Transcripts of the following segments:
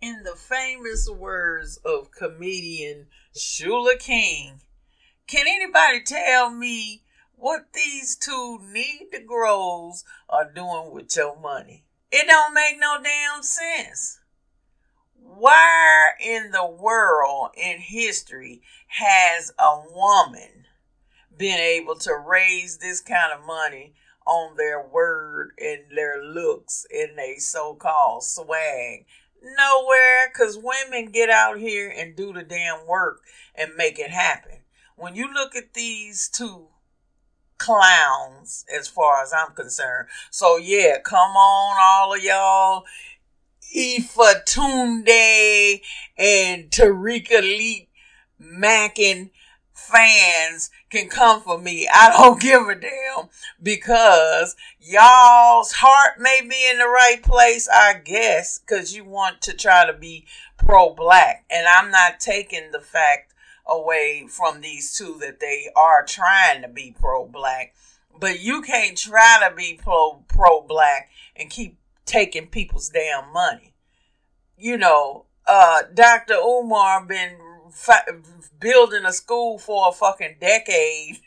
In the famous words of comedian Shula King, can anybody tell me what these two need to grows are doing with your money? It don't make no damn sense. Where in the world in history has a woman been able to raise this kind of money on their word and their looks and their so-called swag? Nowhere, because women get out here and do the damn work and make it happen. When you look at these two clowns, as far as I'm concerned, so yeah, come on, all of y'all, Ifa Tunde and Tariqa Lee Mackin fans can come for me. I don't give a damn, because y'all's heart may be in the right place, I guess, because you want to try to be pro-black. And I'm not taking the fact away from these two that they are trying to be pro-black. But you can't try to be pro-black and keep taking people's damn money. You know, Dr. Umar been building a school for a fucking decade.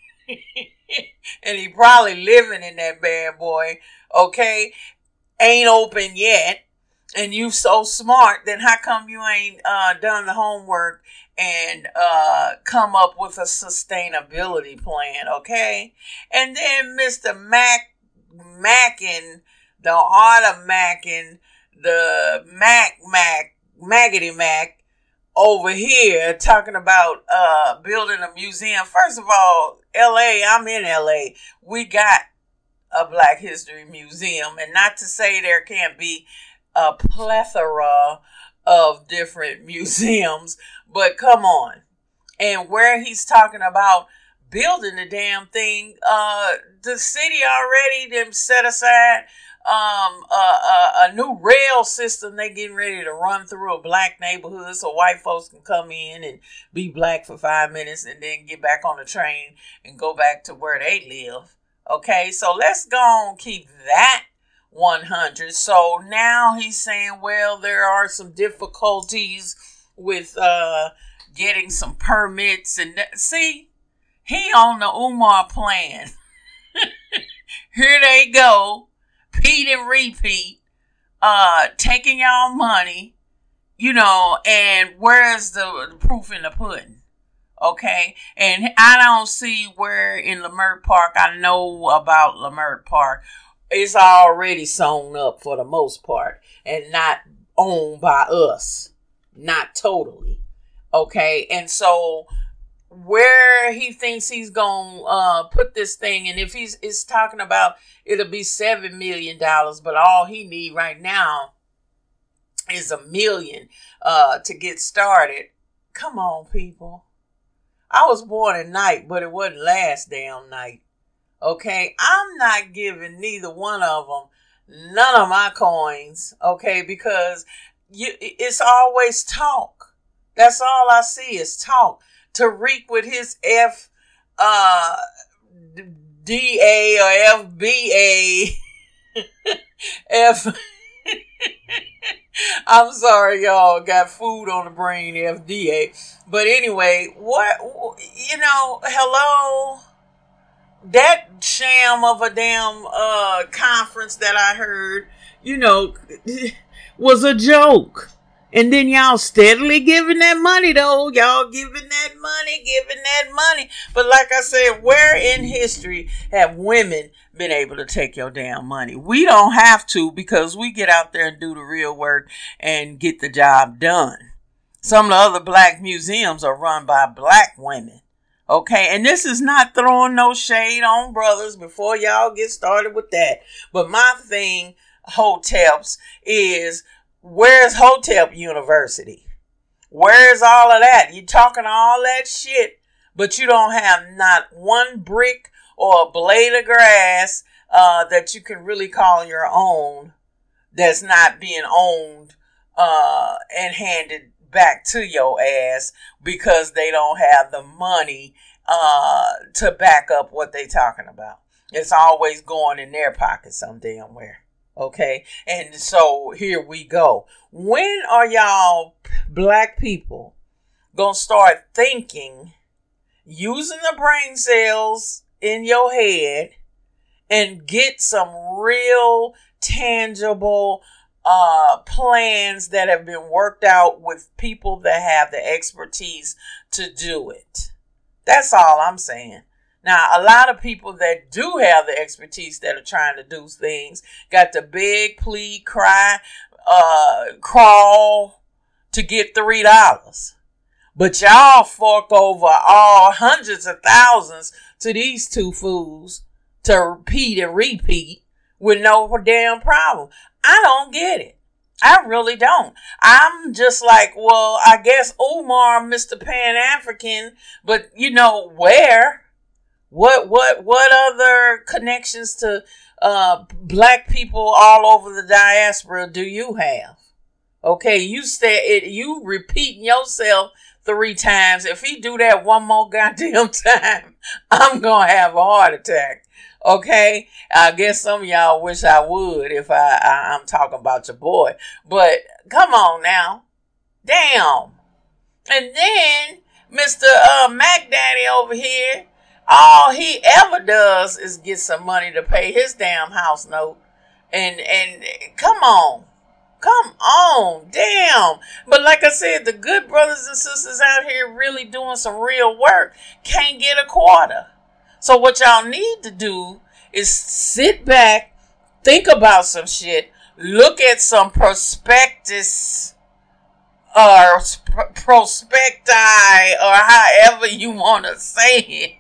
And he probably living in that bad boy. Okay? Ain't open yet. And you so smart, then how come you ain't done the homework and come up with a sustainability plan? Okay? And then Mr. Mackin, the art of Mackin, the Maggity Mac over here talking about building a museum. First of all, LA, I'm in LA. We got a Black History Museum, and not to say there can't be a plethora of different museums, but come on. And where he's talking about building the damn thing, the city already them set aside a new rail system they getting ready to run through a black neighborhood so white folks can come in and be black for 5 minutes and then get back on the train and go back to where they live. Okay, so let's go and keep that 100. So now he's saying, well, there are some difficulties with getting some permits. And see, he on the Umar plan. Here they go. Pete and repeat, taking y'all money, you know, and where's the proof in the pudding? Okay, and I don't see where in Leimert Park, I know about Leimert Park, it's already sewn up for the most part and not owned by us, not totally. Okay, and so where he thinks he's gonna put this thing, and if is talking about it'll be $7 million, but all he need right now is $1 million to get started. Come on, people. I was born at night, but it wasn't last damn night. Okay, I'm not giving neither one of them none of my coins. Okay, because it's always talk. That's all I see is talk. Tariq with his DA or FBA. I'm sorry, y'all. Got food on the brain, FDA. But anyway, hello? That sham of a damn conference that I heard, was a joke. And then y'all steadily giving that money, though. Y'all giving that money. But like I said, where in history have women been able to take your damn money? We don't have to, because we get out there and do the real work and get the job done. Some of the other black museums are run by black women. Okay, and this is not throwing no shade on brothers before y'all get started with that. But my thing, Hoteps, is where's Hotep University? Where's all of that? You talking all that shit, but you don't have not one brick or a blade of grass that you can really call your own that's not being owned and handed back to your ass because they don't have the money to back up what they talking about. It's always going in their pocket some damn where. Okay. And so here we go. When are y'all black people gonna start thinking, using the brain cells in your head, and get some real tangible plans that have been worked out with people that have the expertise to do it? That's all I'm saying. Now, a lot of people that do have the expertise that are trying to do things got to beg, plead, cry, crawl to get $3. But y'all fork over all hundreds of thousands to these two fools to repeat and repeat with no damn problem. I don't get it. I really don't. I'm just like, well, I guess Umar, Mr. Pan-African, but where? What other connections to black people all over the diaspora do you have? Okay, you repeating yourself 3 times. If he do that one more goddamn time, I'm gonna have a heart attack. Okay, I guess some of y'all wish I would if I'm talking about your boy, but come on now, damn. And then Mr. Mac Daddy over here, all he ever does is get some money to pay his damn house note. And come on, damn. But like I said, the good brothers and sisters out here really doing some real work can't get a quarter. So what y'all need to do is sit back, think about some shit, look at some prospectus or prospecti or however you want to say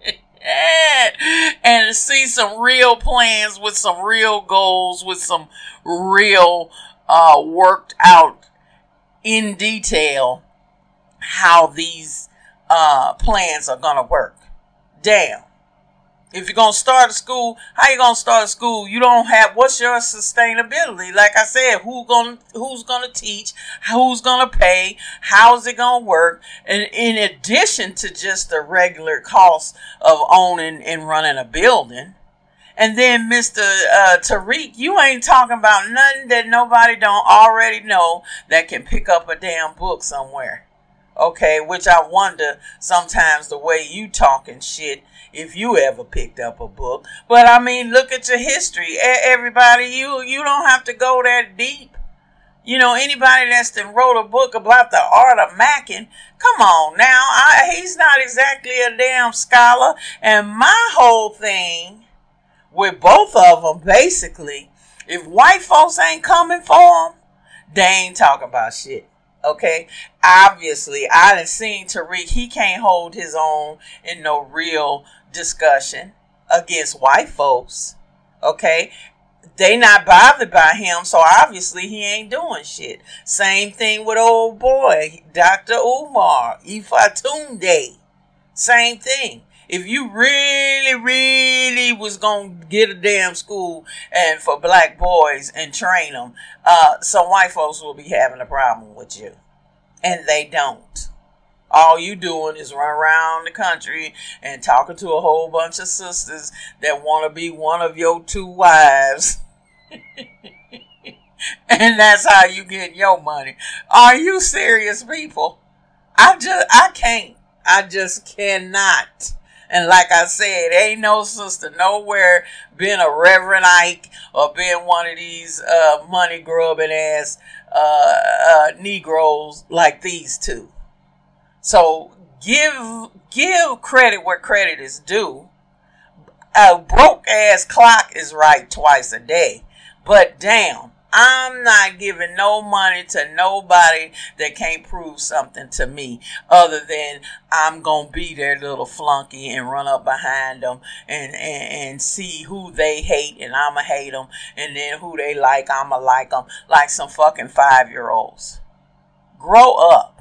it, and see some real plans with some real goals, with some real worked out in detail how these plans are gonna work. Damn. If you're going to start a school, how you going to start a school? You don't have, what's your sustainability? Like I said, who's going to teach? Who's going to pay? How's it going to work? And in addition to just the regular cost of owning and running a building. And then Mr. Tariq, you ain't talking about nothing that nobody don't already know that can pick up a damn book somewhere. Okay, which I wonder sometimes the way you talking shit, if you ever picked up a book. But I mean, look at your history. Everybody, you don't have to go that deep. Anybody that's done wrote a book about the art of macking, come on now. He's not exactly a damn scholar. And my whole thing with both of them, basically, if white folks ain't coming for them, they ain't talking about shit. Okay, obviously, I done seen Tariq. He can't hold his own in no real discussion against white folks. Okay, they not bothered by him, so obviously he ain't doing shit. Same thing with old boy Dr. Umar Ifatunde. Same thing. If you really, really was going to get a damn school and for black boys and train them, some white folks will be having a problem with you. And they don't. All you doing is run around the country and talking to a whole bunch of sisters that want to be one of your 2 wives. And that's how you get your money. Are you serious, people? I can't. I just cannot. And like I said, ain't no sister nowhere been a Reverend Ike or been one of these money grubbing ass Negroes like these two. So give credit where credit is due. A broke ass clock is right twice a day. But damn, I'm not giving no money to nobody that can't prove something to me other than I'm going to be their little flunky and run up behind them and see who they hate and I'm going to hate them. And then who they like, I'm going to like them like some fucking 5-year-olds. Grow up.